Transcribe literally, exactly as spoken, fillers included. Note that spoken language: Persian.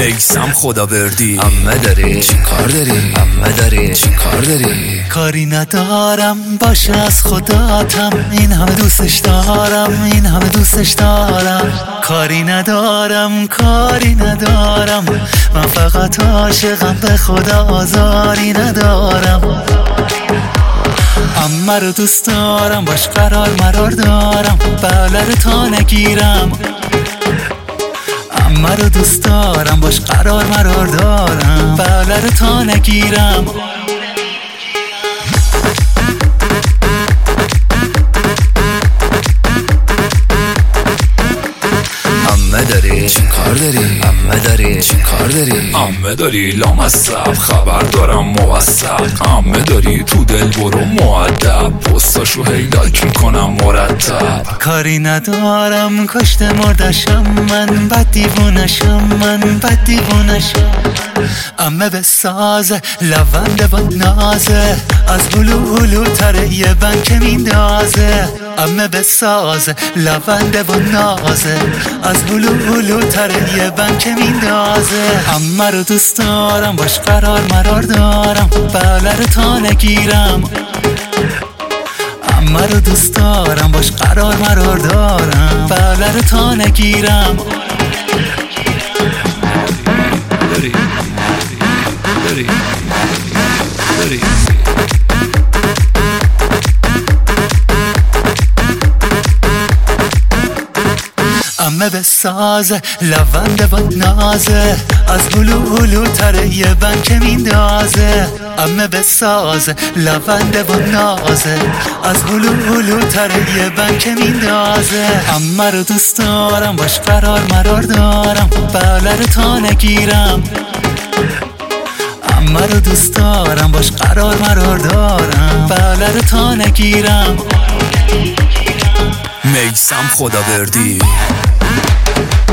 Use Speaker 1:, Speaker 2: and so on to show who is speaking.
Speaker 1: میسم خداوردی. عمه داری چی کار داری؟ عمه داری چی کار داری؟
Speaker 2: کاری ندارم باشه از خداتم، این همه دوستش دارم، این همه دوستش دارم. کاری ندارم کاری ندارم، من فقط عاشقم، به خدا آزاری ندارم. عمه رو دوست دارم، باش قرار مرار دارم، بله رو تا نگیرم. عمه رو دوست دارم، باش قرار مرار دارم، بله رو تا نگیرم.
Speaker 1: عمه داری چی کار داری؟ عمه داری چی کار داری؟
Speaker 3: عمه داری لامصب خبر دارم موثق. عمه داری تو دل برو مؤدب، پستاشو هی لایک میکنم مرتب.
Speaker 2: کاری ندارم کشته مردشم من، بد دیوونشم من، بد دیوونشم. عمه بسازه لونده با نازه، از هلو هلو تره یه بنک میندازه. عمه بسازه لونده با نازه، از هلو هلو تره یه بنک میندازه. عمه رو دوست دارم، باش قرار مرار دارم، بله رو تا نگیرم. عمه رو دوست دارم، باش قرار مرار دارم، بله رو تا نگیرم.
Speaker 3: داری داری داری
Speaker 2: عمه بسازه لونده با نازه، از هلو هلو تره یه بنک میندازه. عمه بسازه لونده با نازه، از هلو هلو تره یه بنک میندازه. عمه رو دوست دارم، باش قرار مرار دارم، بله رو تا نگیرم. عمه رو دوست دارم، باش قرار مرار دارم، بله رو تا نگیرم.
Speaker 1: میسم خداوردی.